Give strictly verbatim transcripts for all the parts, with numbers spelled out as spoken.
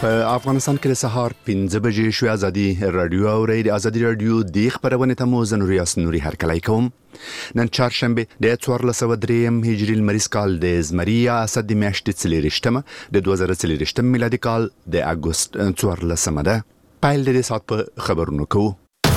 په افغانستان کې د سهار پنځه بجې شو. ازادي رادیو اوري د ازادي رادیو د خبرونه ته مو زنوري اسنوري هرکلی کوم. نن چهارشنبه د څوارلس سوه درې هجري لمریز کال د زمریا اسد د میاشتې څلېرویشتمه د دوه زره څلېرویشتم میلادي کال د اګوست څوارلسمه ده. پایل د دې ساعت په خبرونو کوو.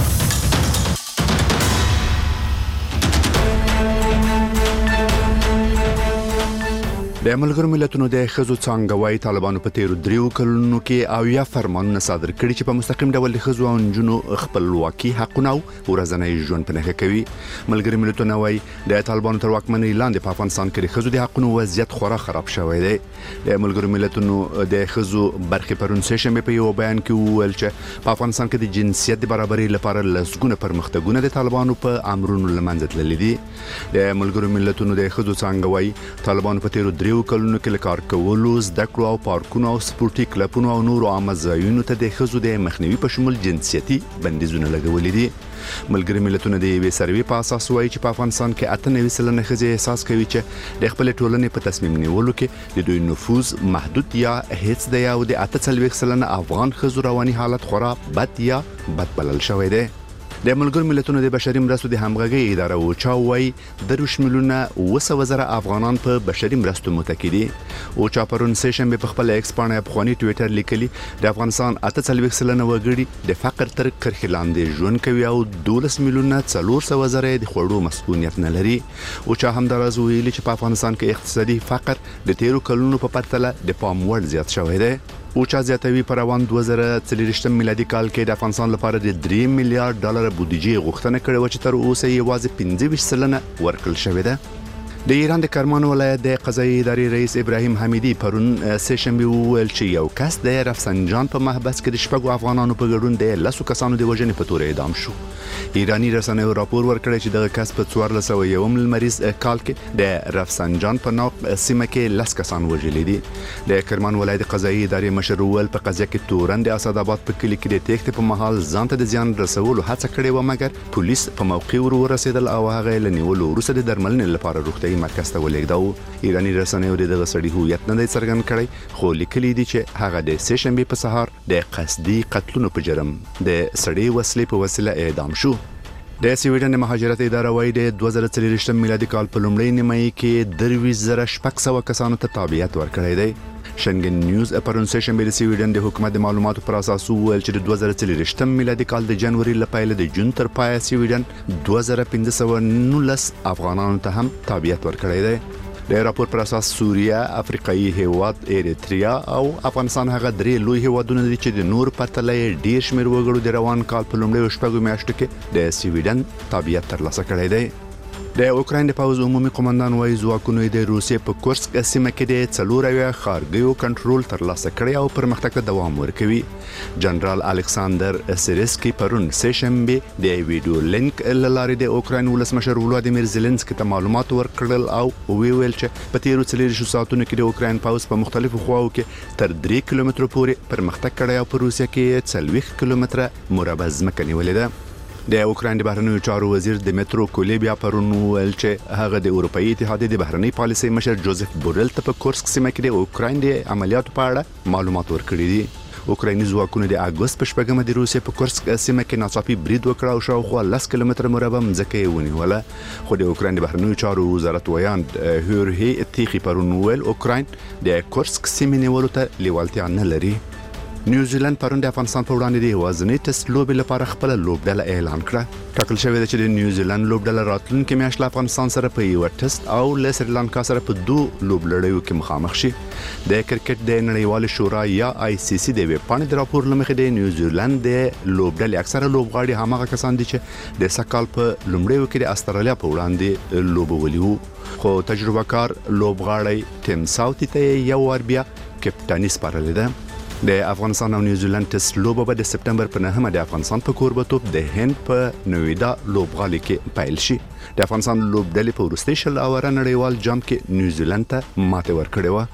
د ملګرو ملتونو د ښځو څانګوي طالبانو په تیرو دریو کلونو کې اویا فرمانونه صادر کړي چې په مستقیم ډول د ښځو او نجونو خپلواکي حقونه او ورځنی ژوند په نښه کوي. ملګرو ملتونه وايي د طالبانو تر واکمنۍ لاندې په افغانستان کې د ښځو د حقونو وضعیت خورا خراب شوی دی. د ملګرو ملتونو د ښځو برخې پرون سه شنبه په یو بیان کې وویل چې په افغانستان کې د جنسیت د برابرۍ لپاره لسګونه پرمختګونه د طالبانو په امرونو لمنځه تللي دي. د ملګرو ملتونو د ښځو څانګوي طالبانو په تیرو دریو کلونو کې لکار کولو زده کړو او پارکونو او سپورتي کلبونو او نورو عامه ځایونو ته د ښځو د مخنیوي په شمول جنسیتي بندیزونه لګولي دي. ملګري ملتونه د یوې سروې په اساس وایي چې په افغانستان کې اته نوي سلنه ښځې احساس کوي چې د خپل ټولنې په تصمیم نیولو کې د دوی نفوذ محدود یا هیڅ دی او د اته څلوېښت سلنه افغان ښځو رواني حالت خورا بد یا بد بلل شوی دی. د ملګرو ملتونو د بشري مرستو د همغږي اداره اوچا وايي درویشت میلیونه اوه سوه زره افغانان په بشري مرستو متکي دي. اوچا پرون سه شنبه په خپل ایکس باندې افغاني ټوئیټر لیکلي د افغانستان اته څلوېښت سلنه وګړي د فقر تر کرښې لاندې ژوند کوي او دولس میلیونه څلور سوه زره د خوړو مسؤلیت نه لري. اوچا همداراز ویلي چې په افغانستان کې اقتصادي فقر د تیرو کلونو په پرتله د پام وړ زیات شوی دی. اوچا زیاتوي پر روان دوه زره څلېرویشتم میلادي کال کې د افغانستان لپاره د درې میلیارډ ډالر بودیجې غوښتنه کړې و چې تر اوسه یوازې پنځه ویشت سلنه ورکړل شوې ده. د ایران د کرمان ولایت د قضایي ادارې رئیس ابراهیم حمیدي پرون سه شنبه وویل چې یو کس د رفسنجان په محبس کې د شپږو افغانانو په ګډون د لسو کسانو د وژنې په تور اعدام شو. ایرانی رسنیو راپور ورکړی چې دغه کس په څوارلس سوه یوم لمریز کال کې د رفسنجان په ناو سیمه کې لس کسان وژلي دي. د کرمان ولایت قضایي ادارې مشر وویل په قضیه کې تورن د اسداباد په کلي کې د تېښتې په مهال ځان ته د زیان رسولو هڅه کړې و مګر پولیس په موقع ور ورسېدل او هغه له نیولو وروسته د درملنې لپاره روغتیايي مرکز ته ولېږداو. ایرانی رسنیو د دغه سړي هویت نه دی څرګند کړی خو لیکلي دي چې هغه د سه شنبه په سهار د قصدي قتلونو په جرم د سړي وسلې په وسیله اعدام شو. د سویډن د مهاجرت اداره وايي د دوه زره څلېرویشتم میلادي کال په لومړۍ نیمایي کې درویشت زره شپږ سوه کسانو ته تابعیت ورکړی دی. شنګن نیوز پرون سه شنبه د سویډن د حکومت د معلوماتو پر اساس وویل چې د دوه زره څلېرویشتم میلادي کال د جنوري له پیله د جون تر پایه سویډن دوه زره پنځه سوه نولس افغانانو ته هم تابعیت ورکړی دی. د راپور پر اساس سوریه، افریقایي هیواد ایریتریا او افغانستان هغه درې لوی هیوادونه دي چې د نور پرتله ډیر شمیر وګړو د روان کال په لومړیو شپږو میاشتو کې د سویډن تابعیت ترلاسه کړی دی. د اوکراین د پوځ عمومي قومندان وايي ځواکونو د روسیې په کورسک سیمه کې د څلور اویا ښارګیو کنټرول ترلاسه کړی او پرمختګ ته دوام ورکوي. جنرال الکساندر سیرسکي پرون سه شنبه د ویډیو لینک له لارې د اوکراین ولسمشر ولادیمیر زيلنسکي ته معلومات ورکړل او ویل چې په تیرو څلېرویشتو ساعتونو کې د اوکراین پوځ په مختلفو خواو کې تر درې کیلومترو پورې پرمختګ کړی او په روسیه کې څلوېښت کیلومتره مربع ځمکه نیولې ده. د اوکراین د بهرنیو چارو وزیر دمیترو کولیبیا پرون ویل چې هغه د اروپאי اتحادیې د بهرنی پالیسۍ مشر جوزف بورل ته په کورسک سیمه کې د اوکراین د عملیاتو په اړه معلومات ورکړي دي. اوکرایني ځواکونو د اګوست په شپږمه د روسیې په کورسک سیمه کې ناڅاپي برید وکړ او شاوخوا لس کیلومتره مربع ځمکه یې ونیوله. خو د اوکراین د بهرنیو چارو وزارت ویاند هورهی تیخي پرون ویل اوکراین د کورسک سیمې نیولو ته لیوالتیا نه لري. نیوزیلند پرون د افغانستان په وړاندې د یوازینۍ ټیسټ لوبې لپاره خپل لوبډله اعلان کړه. ټاکل شوی دی چې د نیوزیلند لوبډله راتلونکي میاشت له افغانستان سره په یو ټیسټ او له سریلانکا سره په دوه لوبلړیو کې مخامخ شي. د کرکټ د نړیوال شورا یا آی سی سی د ویب پاڼې د راپور لمخې د نیوزیلند د لوبډلې اکثره لوبغاړي هماغه کسان دي چې د سکهال په لومړیو کې د استرالیا په وړاندې لوبولي وو. خو تجربه کار لوبغاړی ټیم ساوثي ته یو ور بیا کپټاني سپارلې ده. د افغانستان او نیوزیلند ټیسټ لوبه به د سپټمبر په نهمه د افغانستان په کوربتوب د هند په نویدا لوبغالي کې پیل شي. د افغانستان لوبډلې په وروستي شل اوره نړیوال جام کې نیوزیلند ته ماته ورکړې و.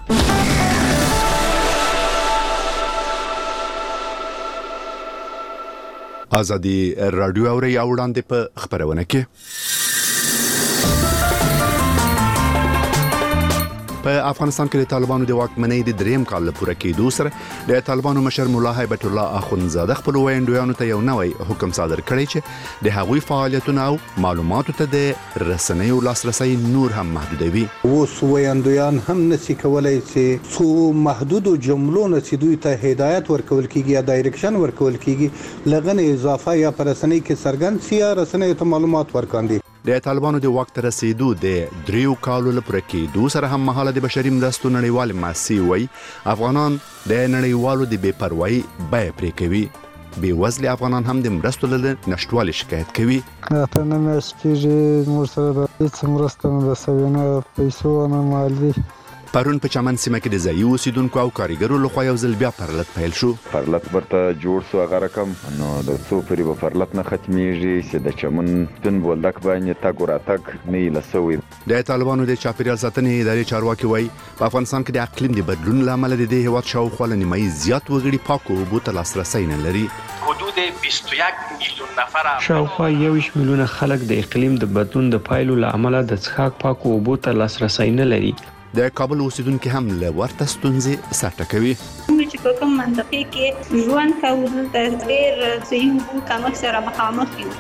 ازادي رادیو اوري وړاندې په خبرونه کې په افغانستان کې د طالبانو د واکمنۍ د دریم کال لپاره کېدو سره د طالبانو مشر مولا هیبت الله اخونزاده خپل ویاندویانو ته یو نوی حکم صادر کړی چې د هغوی فعالیتونه او معلوماتو ته د رسنیو لاسرسي نور هم محدودوي. اوس ویاندویان هم نشي کولای چې څو محدود جملو نه چې دوی ته هدایت ورکول کیږي یا ډایرکشن ورکول کیږي لغنه اضافه یا پر رسنۍ کې څرګند سیا رسنیو ته معلومات ورکاندي. د طالبانو د واک ته رسیدو د دریو کالو لپاره کېدو سره هم مهاله د بشري مرستو نړیوال مؤسسې وایي افغانان د نړیوالو د بې پروایي بیه پرې کوي. بې وزلي افغانان هم د مرستو له نشټوالي شکایت کوي. ته نه مېشت کېږي موږ سره هېڅ مرسته نه رسوي نه پیسو نه مالي. پرون په چمن سیمه کې د ځایي اوسیدونکو او کارګرو لخوا یو ځل بیا پرلط پیل شو. پرلط برته جوړ شو هغه رقم نو د څو پرې به پرلط نه ختمیږي چې د چمن سپین بولدک باندې تګ وراتګ نه لسوي. د طالبانو د چاپیریال ساتنې ادارې چارواکي وایي په افغانستان کې د اقلیم د بدلون لامل د دې هیواد شاوخوا له نیمایي زیات وګړي پاکو اوبو ته لاسرسی نه لري. حدود بیست و یک میلیون نفر شاوخوا یویشت میلیونه خلک د اقلیم د بدلون د پایلو له امله د څښاک پاکو اوبو ته لاسرسی نه لري. د کابل اوسیدونکو هم له ورته ستونزې سره کوي. چې په کوم منطقه کې ژوند کوو د ډېر صحیح اوبو کمښت سره مخامخ یو.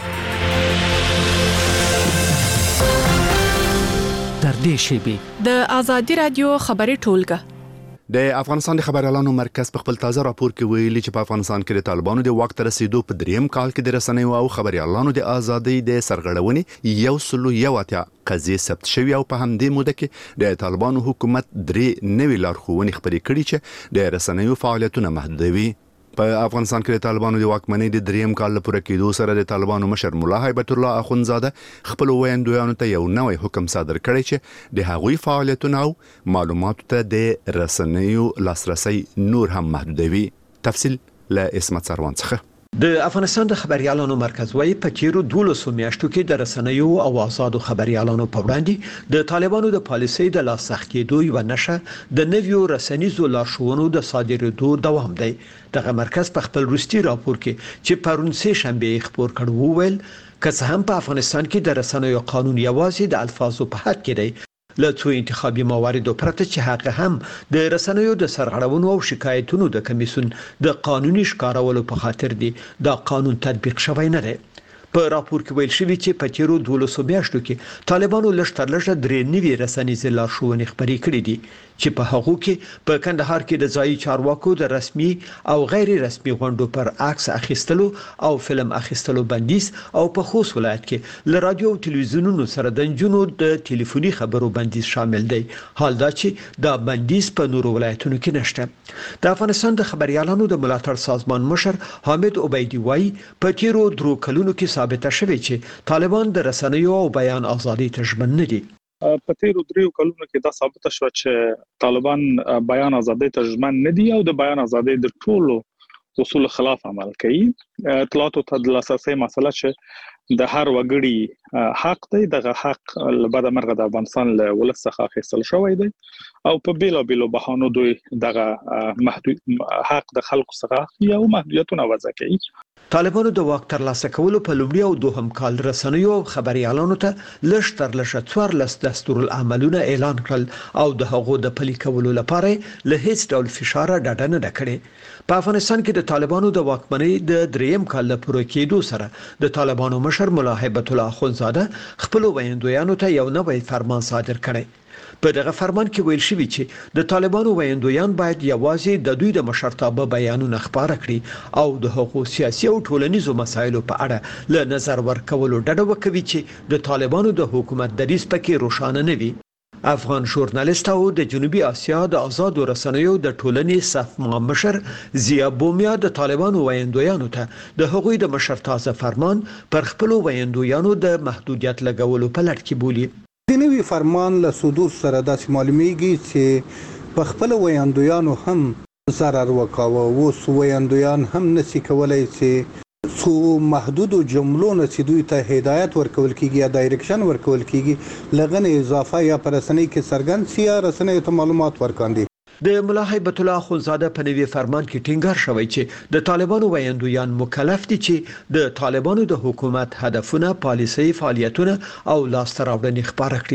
تر دې شیبې د آزادي رادیو خبري ټولګه د افغانستان د خبريالانو مرکز په خپل تازه راپور کې ویلي چې په افغانستان کې د طالبانو د واک ته رسیدو په دریم کال کې د رسنیو او خبريالانو د ازادۍ د سرغړونې یو سلو یو اتیا قضیې ثبت شوې او په همدې موده کې د طالبانو حکومت درې نوي لارښوونې خپرې کړې چې د رسنیو فعالیتونه محدودوي. په افغانستان کې د طالبانو د واکمنۍ د دریم کال لپاره کېدو سره د طالبانو مشر مولا هیبت الله اخونزاده خپل ویاندویانو ته یو نوی حکم صادر کړی چې د هغوی فعالیتونه او معلوماتو ته د رسنیو لاسرسي نور هم محدودوي. تفصیل له اسمت سروان څخه. د افغانستان د خبريالانو مرکز وايي په تیرو دولسو میاشتو کې د رسنیو او آزادو خبريالانو په وړاندې د طالبانو د پالیسۍ د لاسخت کېدو یو نشه د نویو رسنیزو لارښوونو د صادرېدو دوام دی. دغه مرکز په خپل وروستي راپور کې چې پرون سه شنبه خبر کړ وویل که څه هم په افغانستان کې د رسنیو قانون یوازې د الفاظو په حد کې دی له څو انتخابي مواردو پرته چې هغه هم د رسنیو د سرغړونو او شکایتونو د کمیسیون د قانوني ښکارولو په خاطر دی دا قانون تطبیق شوی نه دی. په راپور کې ویل شوی چې په تیرو دولسو میاشتو کې طالبانو لږ تر لږه درې نوي رسنیزې لارښوونې خپرې کړې دي چې په هغو کې په کندهار کې د ځایي چارواکو د رسمي او غیر رسمي غونډو پر عکس اخیستلو او فلم اخیستلو بندیز او په خوست ولایت کې له رادیو او تلویزیونونو سره د نجونو د ټلیفوني خبرو بندیز شامل دی. حال دا چې دا بندیز په نورو ولایتونو کې نشته. د افغانستان د خبريالانو د ملاتړ سازمان مشر حامد عبیدی وايي په تیرو درو کلونو کې ثابته شوې چې طالبان د رسنیو او بیان ازادي ته ژمن نه دي. په تیرو دریو کلونو کې دا ثابته شو چې طالبان بیان ازادي ته ژمن نه دي او د بیان ازادي د ټولو اصول خلاف عمل کوي. اطلاعاتو ته د لاسرسي مسله چې د هر وګړي حق دی دغه حق لبد مرغه د افغانستان له ولس څخه اخیستل شوی دی او په بیلو بیلو بهانو دوی دغه محدود حق د خلکو څخه یو محدودیتونه وضع کوي. طالبانو د واک ترلاسه کولو په لومړي او دوهم کال رسنیو او خبريالانو ته لږ تر لږه څوارلس دستورالعملونه اعلان کړل او د هغو د پلي کولو لپاره له هیڅ ډول فشار ډډه نه کړې. په افغانستان کې د طالبانو د واکمنۍ د دریم کال لپاره کېدو سره د طالبانو مشر مولا هیبت الله اخونزاده خپل ویاندویانو ته یو نوی فرمان صادر کړی. په دغه فرمان کې ویل شوی چې د طالبانو ویاندویان باید یوازې د دوی د مشرتابه بیانونه خبره کړي او د حقوقي سیاسي او ټولنیزو مسایلو په اړه له نظر ورکولو ډډه وکوي چې د طالبانو د حکومت دریځ پکې روښانه نه وي. افغان ژورنالیست او د جنوبي اسیا د آزادو رسنیو د ټولنې صف مشر زیا بومیا د طالبانو ویاندویانو ته د هغوی د مشرتازه فرمان پر خپل ویاندویانو د محدودیت لګولو په لټ کې بولي. د نوي فرمان له صدور سره داسې معلومیږي چې په خپل ویاندویانو هم ضرر وکاوه. اوس ویاندویان هم نشي کولای چې څو محدود جملو نه چې دوی ته هدایت ورکول کیږي یا ډایرکشن ورکول کیږي لغنه اضافه یا پر رسنۍ کې څرګند سیا رسنۍ ته معلومات ورکاندي. د مولا هیبت الله اخونزاده په نوي فرمان کې ټینګار شوی چې د طالبانو ویاندویان مکلف دي چې د طالبانو د حکومت هدفونه، پالیسۍ، فعالیتونه او لاسته راوړنې خبره کړي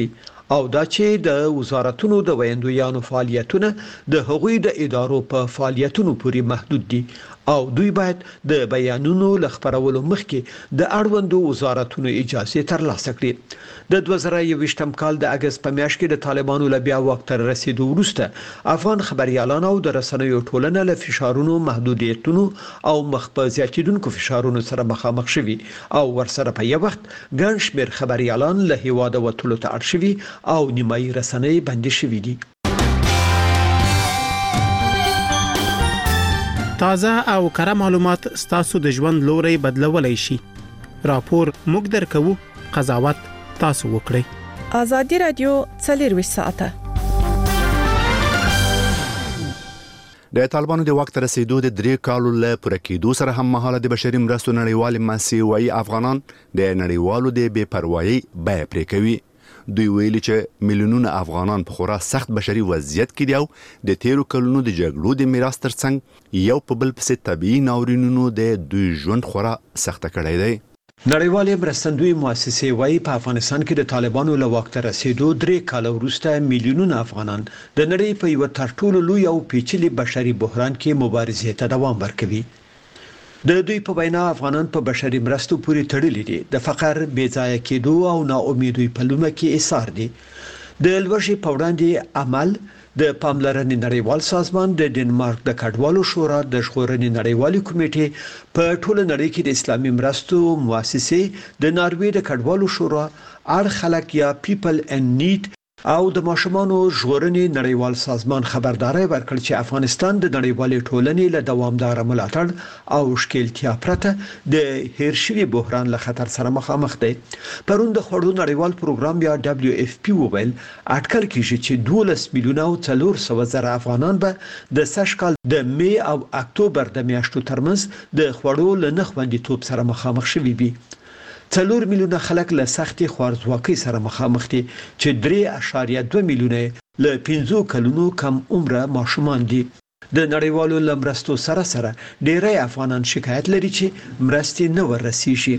او دا چې د وزارتونو د ویندویانو فعالیتونه د هغوی د ادارو په فعالیتونو پورې محدود دي او دوی باید د بیانونو لخبرولو مخکې د اړوندو وزارتونو اجازه ترلاسه کړي. د دوه زره یوویشتم کال د اگست په میاشت کې د طالبانو له بیا واک ته رسیدو وروسته افغان خبريالان او د رسنیو ټولنه له فشارونو، محدودیتونو او مخ په زیاتیدونکو فشارونو سره مخامخ شوي او ورسره په یو وخت ګڼ شمېر خبريالان له هیواده وتلو ته اړ شوي او نیمایي رسنۍ بندي شوي دي. تازه او کره معلومات ستاسو د ژوند لوري بدلولای شي. راپور موږ درکو، قضاوت تاسو وکړئ. ازادي رادیو څلور ساعته د طالبانو د وخت رسیدو د درې کالو له پوره کېدو سره هم مهاله د بشري مرستو نړیوال مسیوي افغانان د نړیوالو د بې پروايي بیه پرې کوي. دوی ویلي چې میلیونونه افغانان په خورا سخت بشري وضعیت کې دي او د تیرو کلونو د جګړو د میراث ترڅنګ یو په بل پسې طبيعي ناورینونو د دوی ژوند خورا سخت کړی دی. نړیوالې مرستندوی مؤسسې وايي په افغانستان کې د طالبانو له واک ته رسیدو درې کال وروسته میلیونونه افغانان د نړۍ په یو تر ټولو لوی او پیچلي بشري بحران کې مبارزې ته دوام ورکوي. د دوی په وینا افغانان په بشري مرستو پورې تړلي دي، د فقر، بې ځایه کېدو او ناامیدۍ په لومه کې ایثار دي. د لوږې په وړاندې عمل د پاملرنې نړیوال سازمان، د ډنمارک د کډوالو شورا، د ژغورنې نړیوالې کمیټې، په ټوله نړۍ کې د اسلامي مرستو مؤسسې، د ناروې د کډوالو شورا، اړ خلک یا پیپل ان نیډ او د ماشومانو ژغورنې نړیوال سازمان خبرداري ورکړ چې افغانستان د نړیوالې ټولنې له دوامدار ملاتړ او ښکېلتیا پرته د هیر شوي بحران له خطر سره مخامخ دی. پرون د خوړو نړیوال پروګرام یا دبليو اف پی وویل اټکل کیږي چې دولس میلیونه او څلور سوه زره افغانان به د سږ کال د می او اکتوبر د میاشتو ترمنځ د خوړو له نه خوندیتوب سره مخامخ شوي وي. څلور میلیونه خلک له سختي خوارځواکۍ سره مخامخ دي چې درې اعشاریه دوه میلیونه له پنځو کلونو کم عمره ماشومان دي. د نړیوالو لمرستو سره سره ډېری افغانان شکایت لري چې مرستې نه ورسیږي.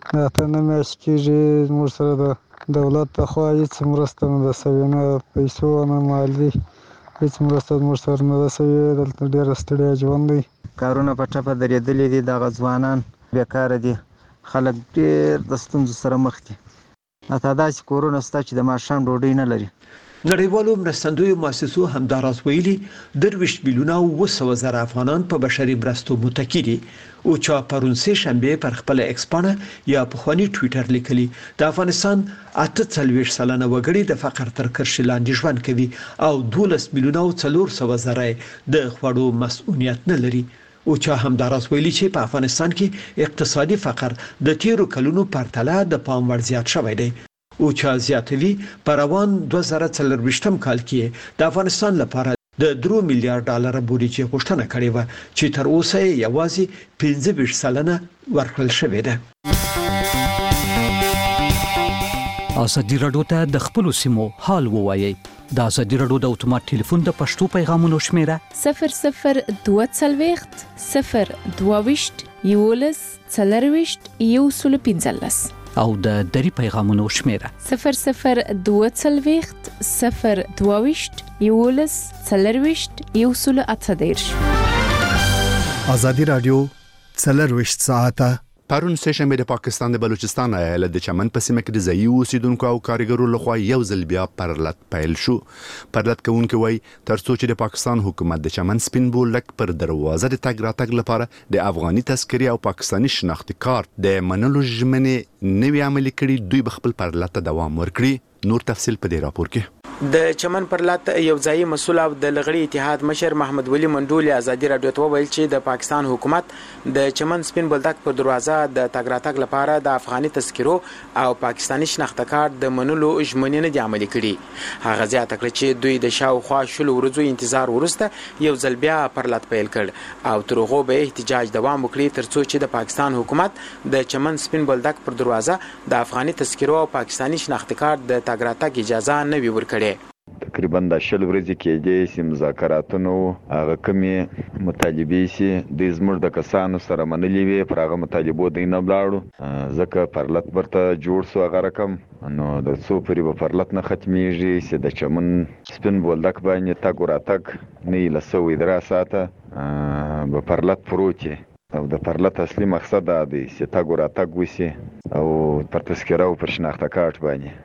په نه میاشت کې موږ سره د دولت لخوا هیڅ مرسته نه ده شوې، نه پیسو نه مالي هیڅ مرسته موږ سره نه ده شوې. دلته ډېره ستړیا ژوند دی، کارونه په ټپه درېدلي دي، دغه ځوانان بیکاره دي، خلک ډېر د ستونزو سره مخ دي. حتی داسې کورونه شته چې د ماښام ډوډۍ نه لري. نړیوالو مرستندویو مؤسسو همداراز ویلي درویشت میلیونه او اووه سوه زره افغانان په بشري مرستو متکي دي. اوچا پرون سه شنبه پر خپل ایکس پاڼه یا پخواني ټویټر لیکلي د افغانستان اته څلوېښت سلنه وګړي د فقر تر کرښې لاندې ژوند کوي او دولس میلیونه او څلور سوه زره د خوړو مسؤلیت نه لري. او چا همداراز ویلي چې په افغانستان کې اقتصادي فقر د تیرو کلونو پرتله د پام وړ زیات شوی دی. او چا زیاتوي په روان دوه زره څلرویشتم کال کې د افغانستان لپاره د درو میلیارډ ډالر بودیجې غوښتنه کړې و چې تر اوسه یوازې پنځه ویشت سلنه ورکړل شوې ده. ازادي راډیو ته د خپل سیمو حال ووایي. د ازادي راډیو د اتومات ټلیفون د پښتو پیغامونو شمیره صفر صفر دوه څلوېښت صفر دوه ویشت یولس څلرویشت یو سل پنځلس او د دری پیغامونو شمیره صفر صفر دوه څلوېښت صفر دوه ویشت یولس څلرویشت یو سل اته دېرش. ازادي راډیو څلور ویشت ساعته پرون سه شنبه د پاکستان د بلوچستان ایالت د چمن په سیمه کې د ځایي اوسیدونکو او کارګرو لخوا یو ځل بیا پرلط پیل شو. پرلط کوونکي وایي ترڅو چې د پاکستان حکومت د چمن سپین بولدک پر دروازه د تګ راتګ لپاره د افغاني تذکرې او پاکستاني شناختی کارت د منلو ژمنې نوي عملي کړي، دوی به خپل پرلط ته دوام ورکړي. نور تفصیل په دې راپور کې. د چمن پرلط یو ځایي مسول او د لغړی اتحاد مشر محمد ولی منډول ازادي راډیو ته ویل چې د پاکستان حکومت د چمن سپین بولدک په دروازه د تګ راتګ لپاره د افغاني تذکرو او پاکستاني شناخته کارت د منلو ژمنې نه دي عملي کړي. هغه زیاته کړه چې دوی د شاوخوا شلو ورځو انتظار وروسته یو ځل بیا پرلط پیل کړ او تر هغه به احتجاج دوام وکړي ترڅو چې د پاکستان حکومت د چمن سپین بولدک پر دروازه د افغاني تذکرو او پاکستاني شناخته کارت د تګ راتګ اجازه نه وي ورکړي. تقریبا د شل ورځې کې د سیم مذاکراتونو هغه کمی مطالبه سي د زموږ د کسانو سره منلې وي پر هغه مطالبو د نه بلاړو ځکه پرلط برته جوړ سو هغه رقم نو د څو پری په پرلط نه ختميږي چې د چمن سپین بولدک باندې تا ګوراتک نه لسوي درا ساته په پرلط پروتي او د پرلط اصلي مقصد دا دی چې تا ګوراتک وسی او پر تذکره او پر شناخته کارت باندې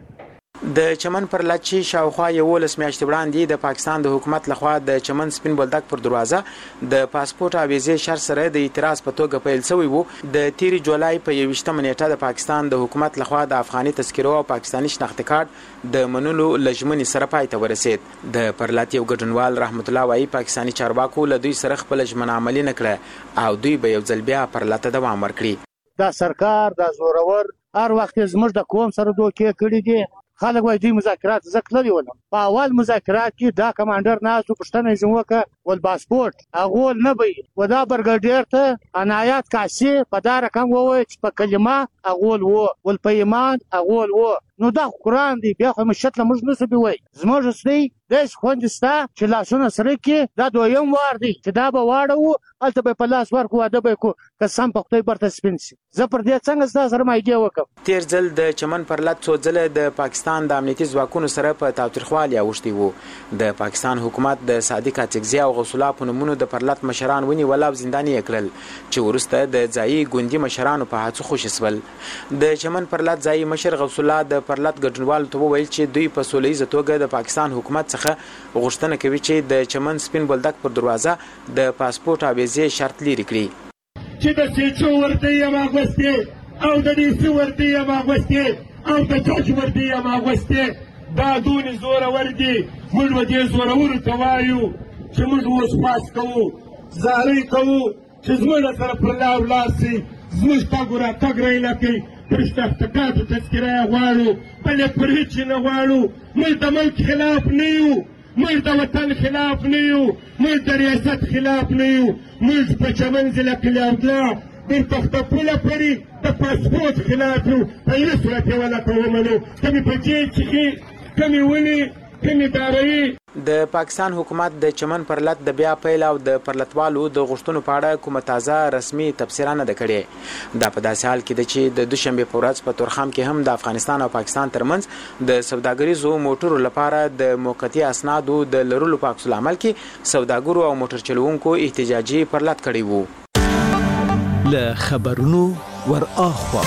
د چمن پر لچی شاوخوا یولس میاشتې وړاندې د پاکستان د حکومت لخوا د چمن سپین بولدک پر دروازه د پاسپورت او ویزې شر سره د اعتراض په توګه پیل شوی وو د تیری جولای په یوشتمه نیټه د پاکستان د حکومت لخوا د افغاني تذکره او پاکستاني شناخته کارت د منلو لجمنې سره پای ته ورسید د پرلط یو ګډونوال رحمت الله وایي پاکستاني چارواکو له دوی سره خپل ژمنه عملي نکړه او دوی به یو ځل بیا پرلط دوام ورکړي دا سرکار دا زورور هر وخت زموږ د قوم سره دوکې کړي دي خلک وایي دوی مذاکرات زکلري ولم په اول مذاکرات کې دا کمانډر ناسو پښتنه زموکه ول پاسپورت هغه نه وي ودا برګډیر ته عنایت کاسي په دا رقم ووي چې په کلمه هغه وو ول په ایمان هغه وو نو دا قرآن دی بیا خو مشتله موږ نه سبي وای زموږ سړي د خوندستا چې لاسونه سره کې دا دویم وار دی چې دا به واړو الته به په لاس ورکو واده به کو قسم په خدای برته سپینسي زه پر دې څنګه ستاسو سره مایګه وکم تیر ځل د چمن پر لات څو ځله د پاکستان د امنیتي ځواکونو سره په تاوتریخوالي اوښتي وو د پاکستان حکومت د صادق اتکزي او غوث الله په نومونو د پرلط مشران ونی ولا زنداني کړل چې ورسته د ځایي ګوندي مشرانو په هڅو خوشی سول د چمن پرلط ځایي مشر غوث الله د پرلط ګډونوال ته وویل چې دوی په سولېزه توګه د پاکستان حکومت څخه غوښتنه کوي چې د چمن سپین بولدک پر دروازه د پاسپورت او ویزې شرط لري کړي چې د سیچو ورته یې واغوستې او د ډیسي ورته یې واغوستې او د جج ورته یې واغوستې دا دونې زورور دي موږ به دې زورورو ته وایو چې موږ اوس پاس کوو زارۍ کوو چې زموږ سره پر لار ولاړ سي زموږ تګ راتګ رایله کوي پر شناختکارتو تذکره یې غواړو بلې پر هېڅ نه غواړو موږ د ملک خلاف نه یو موږ د وطن خلاف نه یو موږ د ریاست خلاف نه یو موږ په چمن ضلع قلیعهالله د تختپوله پورې د پاسپورت خلاف یو په هېڅ صورت یې ولته ومنو کمې په جیب څښي کمې ونې کمې داروي د پاکستان حکومت د چمن پرلط د بیا پیل او د پرلطوالو د غوښتنو په اړه کومه تازه رسمي تبصره نه ده کړې دا په داسې حال کې ده چې د دوشنبې په ورځ په تورخم کې هم د افغانستان او پاکستان ترمنځ د سوداګریزو موټرو لپاره د موقتي اسنادو د لرلو په عکس العمل کې سوداګرو او موټر چلوونکو احتجاجي پرلط کړی وو له خبرونو ور اخوا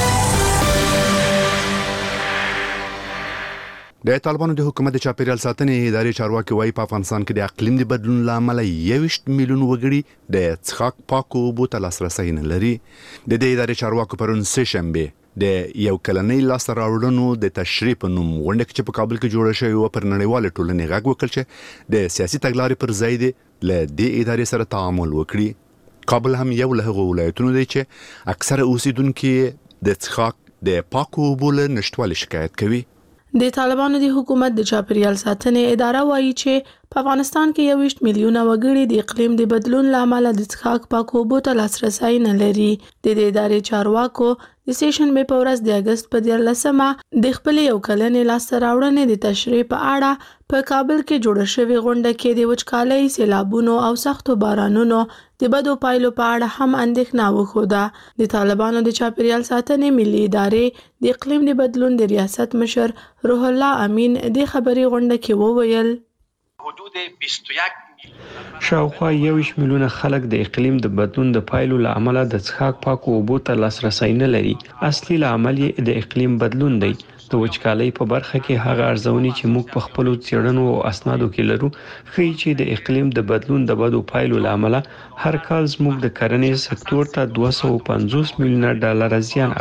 د طالبانو د حکومت د چاپیریال ساتنې ادارې چارواکي وايي په افغانستان کې د اقلیم د بدلون لامل یوشت میلیون وګړي د څښاک پاکو اوبو ته لاسرسي نه لري د دې ادارې چارواکو پرون سه شنبه د یو کلنۍ لاسته راوړنو د تشریح په نوم غونډه کې په کابل کې جوړه شوې و پر نړیواله ټولنې غږ وکړ چې د سیاسي تګلارې پر ځای دی له دې ادارې سره تعامل وکړي کابل هم یو له هغو ولایتونو دی چې اکثره اوسیدونکو د څښاک د پاکو اوبو له نشټوالي شکایت کوي د طالبانو د حکومت د چاپیریال ساتنې اداره وایي چې په افغانستان کې یوشت میلیونه وګړي د اقلیم د بدلون لامل د څښاک پاکو اوبو ته لاسرسي نه لري د دې ادارې چارواکو د سیشنبې په ورځ د اگست په دیارلسمه د خپل یو کلنې لاسته راوړنې د تشریح په اړه په کابل کې جوړه شوې غونډه کې د وچکالۍ سیلابونو او سختو بارانونو د بدو پایلو په اړه هم اندېښنه وښوده د طالبانو د چاپیریال ساتنې ملي ادارې د اقلیم د بدلون د ریاست مشر روح الله امین د خبري غونډه کې وویل حدود بیست و یک شاوخوا یوش میلیونه خلک د اقلیم د بدلون د پایلو له امله د څښاک پاکو اوبو ته لاسرسي نه لري اصلي لامل یې د اقلیم بدلون دی د وچکالۍ په برخه کې هغه ارزونې چې موږ په خپل څېړنو او اسنادو کې لرو ښیي چې د اقلیم د بدلون د بدو پایلو له امله هر کال زموږ د کرنې سکتور ته دوه سوه او پنځوس میلیونه ډالر زیان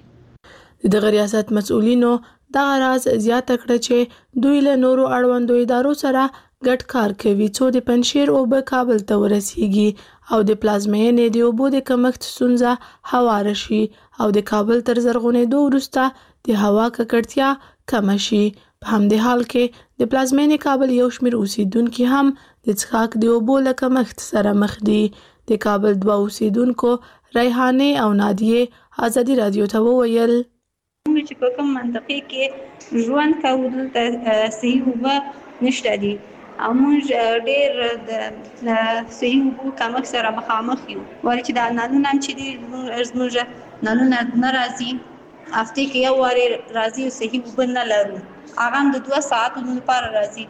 اوړي د ریاست مسؤلینو دا راز زیاته کړه چې دوی له نورو اړوندو ادارو سره ګډ کار کوي څو د پنشیر اوبه کابل ته ورسیږي او د پلازمینې د اوبو د کمښت ستونزه هوار شي او د کابل تر زرغونېدو وروسته د هوا ککړتیا کم شي په همدې حال کې د پلازمینې کابل یو شمېر اوسیدونکو هم د څښاک د اوبو له کمښت سره مخ دي د کابل دوه اوسیدونکو ریحانه او نادیه ازادي رادیو ته وویل موږ چې په کوم منطقه کې ژوند کوو دلته صحیح اوبه نشته دي او موږ ډېر د صحي اوبو کمښت سره مخامخ یو ولې چې دا نلونه هم چې دي زموږ نلونه نه راځي هفته کې یو وارې راځي او صحي اوبه نه لرو هغه هم د دوه ساعتونو لپاره راځي.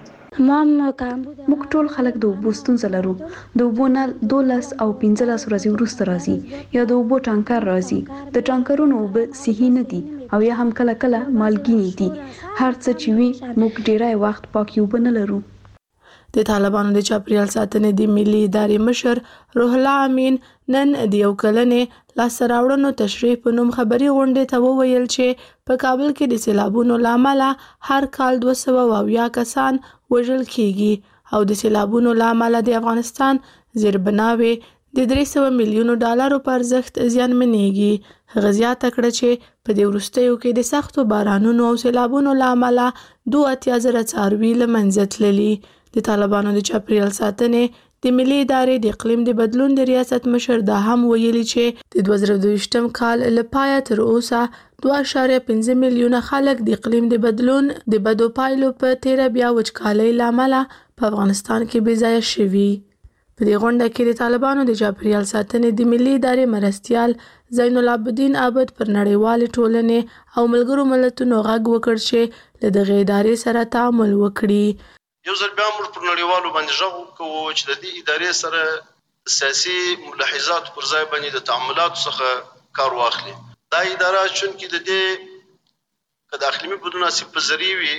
موږ ټول خلک د اوبو ستونزه لرو. د اوبو نل دولس او پنځلس ورځې وروسته راځي یا د اوبو ټانکر راځي. د ټانکرونو اوبه صحي نه دي او یا هم کله کله مالګینې دي. هر څه چې وي موږ ډیری وخت پاکې اوبه نه لرو. د طالبانو د چاپریال ساتنې د ملي ادارې مشر روح الله امین نن د یو کلنې لاسته راوړنو تشریح په نوم خبري غونډې ته وویل چې په کابل کې د سیلابونو له امله هر کال دوه سوه اویا کسان وژل کیږي او د سیلابونو له امله د افغانستان زیربناوې د درې سوه میلیونو ډالرو په ارزښت زیانمنېږي. هغه زیاته کړه چې په دې وروستیو کې د سختو بارانونو او سیلابونو له امله دوه اتیا زره څاروي له منځه تللي. د طالبانو د چاپریال ساتنې د ملي ادارې د اقلیم د بدلون د ریاست مشر دا هم ویلي چې د دوه زره دویشتم کال له پایه تر اوسه دوه اعشاریه پنځه میلیونه خلک د اقلیم د بدلون د بدو پایلو په تیره بیا وچکالۍ له امله په افغانستان کې بې ځایه شوي. په دې غونډه کې د طالبانو د چاپریال ساتنې د ملي ادارې مرستیال زین العابدین عابد پر نړیوالې ټولنې او ملګرو ملتونو غږ وکړ چې له دغې ادارې سره تعامل وکړي. یو ځل بیا موږ پر نړیوالو باندې غږ وکړو چې د دې ادارې سره سیاسي ملاحظات پر ځای باندې د تعاملاتو څخه کار واخلي. دا اداره چونکې د دې که د اقلیمي بدلون اسې پذیري وي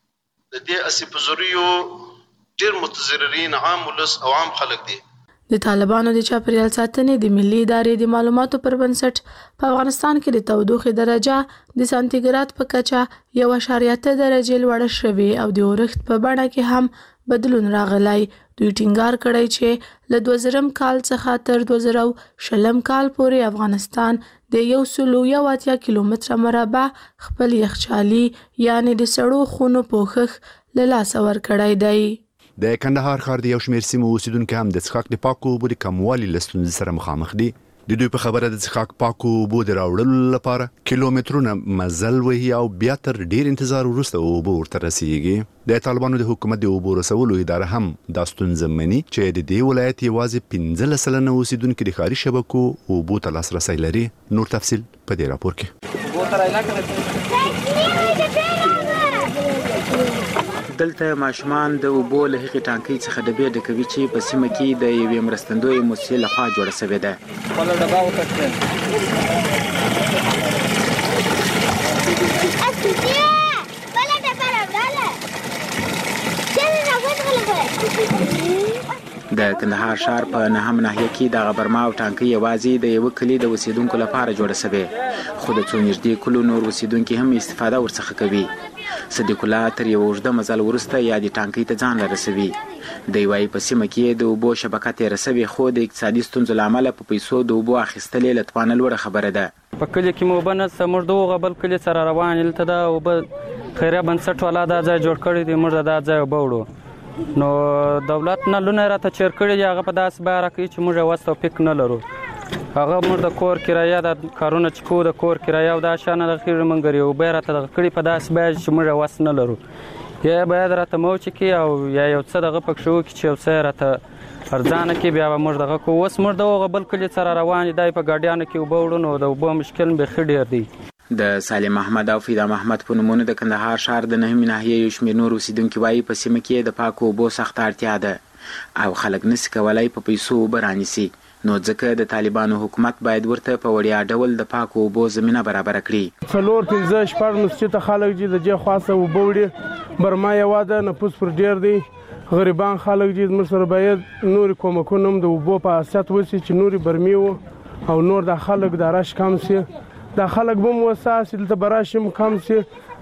د دې اسې پذیریو ډېر متضررین عام ولس او عام خلک دي. د طالبانو د چاپریال ساتنې د ملي ادارې د معلوماتو پر بنسټ په افغانستان کې د تودوخې درجه د سانتیګراد په کچه یو اعشاریه اته درجې لوړه شوې او د اورښت په بڼه کې هم بدلون راغلی. دوی ټینګار کړی چې له دوه زرم کال څخه تر دوه زره شلم کال پورې افغانستان د یو سلو یو اتیا کیلومتره مربع خپل یخچالي یعنی د سړو خونو پوښښ له لاسه ورکړی دی. د کندهار ښار د یو شمېر سیمو اوسیدونکي هم د څښاک د پاکو اوبو د کموالي له ستونزې سره مخامخ دي. د دوی په خبره د څښاک پاکو اوبو د راوړلو لپاره کیلومترونه مزل وهي او بیا تر ډیر انتظار وروسته اوبه ورته رسیږي. د طالبانو د حکومت د اوبو رسولو اداره هم دا ستونزه مني چې د دې ولایت یوازې پنځلس سلنه اوسیدونکي د ښاري شبکو اوبو ته لاسرسی لري. نور تفصیل په دې راپور کې. دلته ماشومان د اوبو له هغې ټانکۍ څخه ډبې ډکوي چې په سیمه کې د یوې مرستندویې موسسې لخوا جوړه شوې ده. د کندهار ښار په نهم ناحیه کې دغه برما او ټانکۍ یوازې د یوه کلي د اوسیدونکو لپاره جوړه شوې، خو د څو نږدې کلو نور اوسیدونکي هم استفاده ورڅخه کوي. صدیق الله تر یو اوږده مزل وروسته یا د ټانکۍ ته ځان رسوي. دی وایي په سیمه کې د اوبو شبکه تېره شوې، خو د اقتصادي ستونزو له امله په پیسو د اوبو اخیستل یې له توانه لوړه خبره ده. په کلي کې مو اوبه نشته، موږ د هغه بل کلي سره روان یو. دلته دا اوبه خیریه بنسټ والا دا ځای جوړ کړی دی، موږ دا ځای اوبه وړو. نو دولت نلونه راته چیر کړي دي، هغه په داسې بیه راکوي چې موږ وس توفیق نه لرو. هغه موږ د کور کرایه د کارونه چې کوو د کور کرایه او دا شیان دغه خېږي موږ ګري اوبه راته دغه کړي په داسې بیه چې موږ وس نه لرو. یا باید راته موچ کړي او یا یو څه دغه پکښې وکړي چې یو څه راته ارزانه کړي، بیا به موږ دغه کوو. اوس موږ د هغه بل کلي سره روان یو، دی په ګاډیانو کې اوبه وړو، نو د اوبو مشکل بیخي ډېر دی. د سالم احمد او فیدا محمد په نومونو د کندهار ښار د نهمې ناحیې یو شمېر نور اوسیدونکي وایي په سیمه کې د پاکو اوبو سخته اړتیا ده او خلک نسي کولی په پیسو اوبه رانیسي، نو ځکه د طالبانو حکومت باید ورته په وړیا ډول د پاکو اوبو زمینه برابره کړي. څلور پنځه شپږ مسجد خلک چې د جې خاصه اوبه وړي، برما یوه ده، نفوس پر ډېر دی، غریبان خلک چې زموږ سره باید نورې کومکونه هم د اوبو په حیثیت وشي چې نورې برمې و او نور د خلک د رش کم سي، دا خلک به مو وساسي دلته به رش هم کم سي.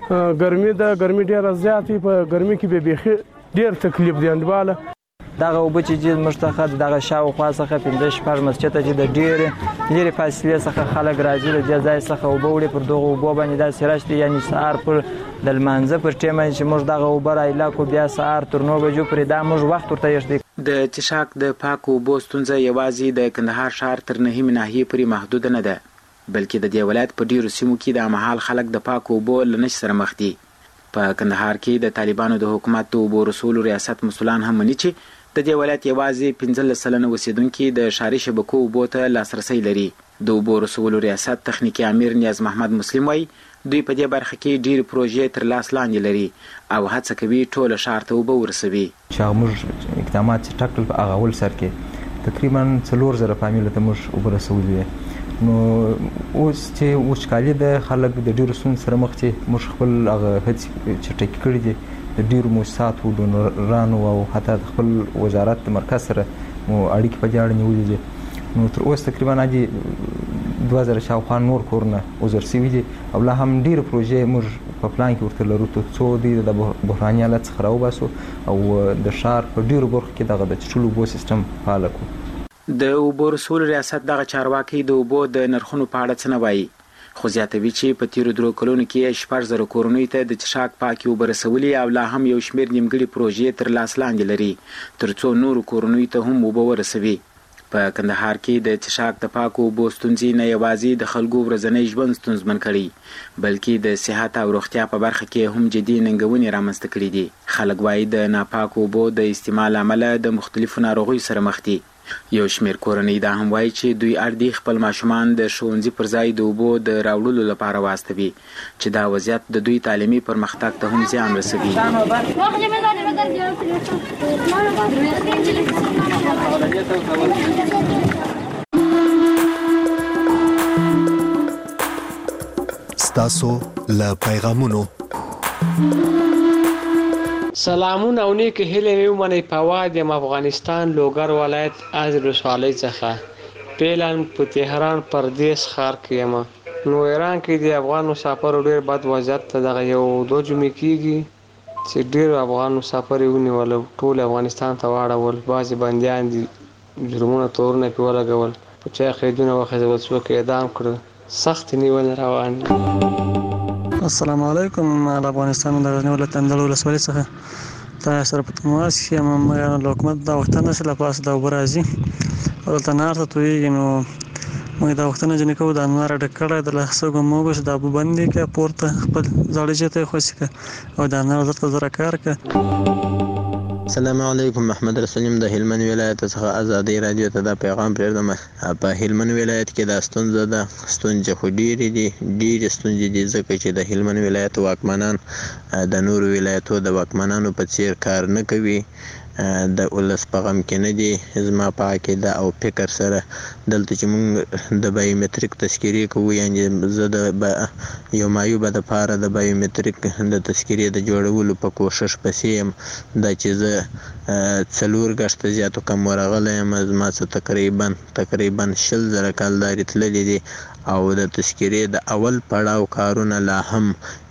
ګرمي ده، ګرمي ډېره زیاتې، په ګرمي کې به بیخي ډېر تکلیف دی انډواله. دغه اوبه چې جز موږ څخه دغه شاوخوا څخه پنځه شپږ مسجد ته چې د ډېرې لرې فاصلې څخه خلک راځي، له دې ځای څخه اوبه وړي. پر دغو اوبو باندې داسې رش دی، یعنې سهار پر د لمانځه پر ټیم باندې چې موږ دغه اوبه رایله کړو، بیا سهار تر نو بجو پورې دا موږ وخت ورته ایږدي. د څښاک د پاکو اوبو ستونزه یوازې د کندهار ښار تر نهمې ناحیې پورې محدوده نه ده، بلکې د دې ولایت په ډېرو سیمو کې د مهال خلک د پاکو اوبو له نشت سره مخ دي. په کندهار کې د طالبانو د حکومت د اوبو رسولو ریاست مسولان هم مني چې د دې ولایت یوازې پنځلس سلنه اوسیدونکي د ښاري شبکو اوبو ته لاسرسی لري. د اوبو رسولو ریاست تخنیکي امیر نیاز محمد مسلم وایي دوی په دې برخه کې ډېرې پروژې تر لاس لاندې لري او هڅه کوي ټوله ښار ته اوبه ورسوي. چې هغه موږ اقدامات چې ټاکل په هغه اول سر کې تقریبا څلور زره فامیلو ته موږ اوبه رسولي دي. نو اوس چې وچکالي د خلک د ډېرو ستونزو سره مخ چې موږ خپل هغه هڅې چټکې کړي دي د ډېرو مؤسساتو ډونرانو او حتی د خپل وزارت د مرکز سره مو اړیکې په دې اړه نیولې دي. نو تر اوسه تقریبا اجي دوه زره شاوخوا نور کورونه وزر سوي دي او لا هم ډېرې پروژې موږ په پلان کې ورته لرو تر څو دوی د بحراني حالت څخه راوباسو او د ښار په ډېرو برخو کې دغه د څښلو اوبو سیستم فعال کړو. د اوبو رسول ریاست دغه چارواکي د اوبو د نرخونو په اړه څه نه وایي، خو زیاتوي چې په تیرو درو کلونو کې شپږ زره کورنیو ته د څښاک پاکې اوبه رسولي او لا هم یو شمېر نیمګړې پروژې تر لاس لاندې لري تر څو نورو کورنیو ته هم اوبه ورسوي. په کندهار کې د څښاک د پاکو اوبو ستونزې نه یوازې د خلکو ورځنی ژوند ستونزمن کړي بلکې د صحت او روغتیا په برخه کې هم جدي ننګونې رامنځته کړي دي. خلک وایي د ناپاکو اوبو د استعمال امله د مختلفو ناروغیو سره مخ دي. یو شمېر کورنۍ دا هم وایي چې دوی اړ دي خپل ماشومان د ښوونځي پر ځای د اوبو د راوړلو لپاره واستوي چې دا وضعیت د دوی تعلیمي پرمختګ ته هم زیان رسوي. ستاسو له پیغامونو سلامونه او نیک هیلې مې ومنئ په واد یم افغانستان لوګر ولایت از ولسوالۍ څخه پیلان په تهران پردیس ښار کې یم. نو ایران کې د افغان مسافرو ډېر بد وضعیت ته دغه یو دوه جمعې کېږي چې ډېر افغان مسافر یې ونیول ټول افغانستان ته واړول. بعضې بندیان دي جرمونه تورونه پرې ولګول په چا قیدونه وخېځول څوک اعدام کړه سختې نیولې روان دي. السلام علیکم. د افغانستان د غزنی ولایت اندړ ولسوالۍ څخه تاسو سره په تماس کې یم. موږ د حکومت دا وختونه چې له پاسه د اوبه راځي او دلته نار ته تویېږي نو موږ دا وختونه جنې کوو د انوار ډک کړی د لسګو موږ چې د اوبه بندې کړه پورته خپل زاړه جې ته یې خوشې کړه او د انوار زر زره کار کړه. السلام علیکم. محمد رسول یم د هلمند ولایت څخه ازادي رادیو ته دا پیغام پرېږدم. په هلمند ولایت کې دا ستونزه ده ستونزې خو ډېرې دي ډېرې ستونزې دي ځکه چې د هلمند ولایت واکمنان د نورو ولایتو د واکمنانو په څیر کار نه کوي د ولس په غم کې نه دي. زما په عقیده او فکر سره دلته چې موږ د بایومتریک تذکیرې کوو یعنې زه د یو معیوبه دپاره د بایومتریک د تذکیرې د جوړولو په کوشش پسې یم. دا چې زه څلور ګشته زیاتو کم ورغلی یم زما څه تقریبا تقریبا شل زره کالدارې تللي دي او د تذکیرې د اول پړاو کارونه لا هم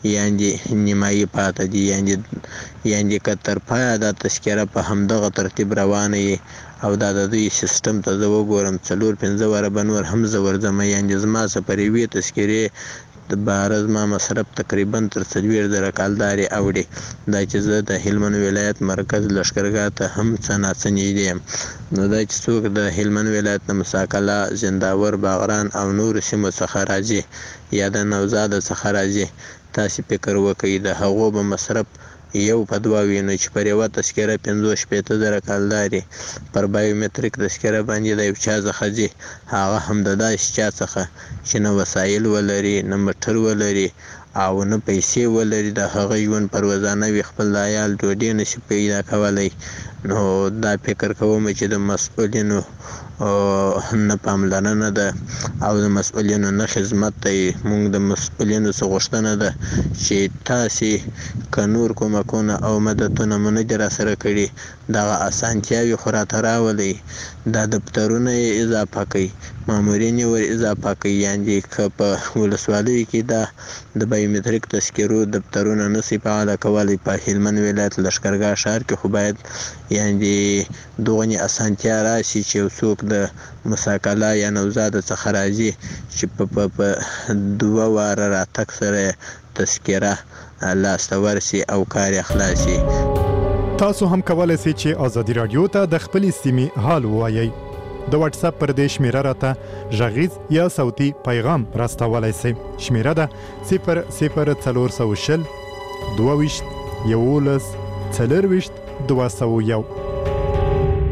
یعنې نیمایي پاته دي یعنې یعنې که تر پایه دا تذکیره په همدغه ترتیب روانه وي او دا د دوی سیستم ته زه وګورم څلور پنځه واره به نور هم زه ورځم یعنې زما څه پر یوې تذکیرې د باره زما مصرف تقریبا تر څلوېښت زره کالدارې اوړي. دا چې زه د هلمند ولایت مرکز لښکرګاه ته هم څه ناڅه نږدې یم. نو دا چې څوک د هلمند ولایت د مساکله زنداور باغران او نورو سیمو څخه راځي یا د نوزاده څخه راځي تاسې فکر وکړئ د هغو به مصرف یو په دوه وي نو چې پر یوه تذکیره پنځوس شپېته زره کالدارې پر بایومتریک تذکیره باندې د یو چا څخه ځي هغه هم د داسې چا څخه چې نه وسایل ولري نه موټر ولري او نه پیسې ولري د هغه ژوند پر روزانه وي خپل د عیال ډوډۍ نشي پیدا کولی. نو دا فکر کوم چې د مسؤلینو نه پاملرنه ده او د مسؤلینو نه خدمت دی. موږ د مسؤلینو څخه غوښتنه ده چې تاسې که نور کومکونه او مددونه مو نه دي راسره کړي دغه اسانتیاوې خو راته راولئ. دا دفترونه یې اضافه کړئ مامورین یې ور اضافه کړئ یعنې که په ولسوالیو کې دا د بایومتریک تذکیرو دفترونه نشي فعاله کولی په هلمند ولایت لښکرګاه ښار کې خو باید یعنې دغونې اسانتیا راشي چې یو څوک د مساکله یا نوزاده څخه راځي چې په په دوه واره راتګ سره تذکیره لاسته ورسي او کار یې خلاص شي. تاسو هم کولی شئ چې ازادي رادیو ته د خپلې سیمې حال ووایئ. د واتس اپ پر دې شمیره راته غږیز یا صوتي پیغام راستولی شئ. شمیره ده صفر صفر څلور سوه شل دوه ویشت یولس څلور ویشت دوه سوه یو